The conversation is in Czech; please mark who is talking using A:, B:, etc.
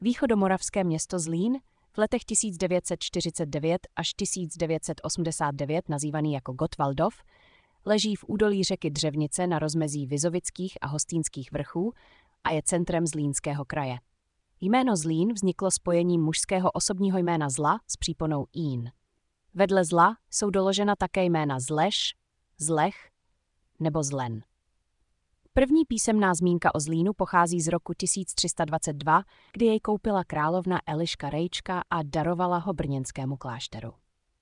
A: Východomoravské město Zlín, v letech 1949 až 1989 nazývaný jako Gottwaldov, leží v údolí řeky Dřevnice na rozmezí Vizovických a Hostýnských vrchů a je centrem Zlínského kraje. Jméno Zlín vzniklo spojením mužského osobního jména Zla s příponou ín. Vedle Zla jsou doložena také jména Zleš, Zlech nebo Zlen. První písemná zmínka o Zlínu pochází z roku 1322, kdy jej koupila královna Eliška Rejčka a darovala ho brněnskému klášteru.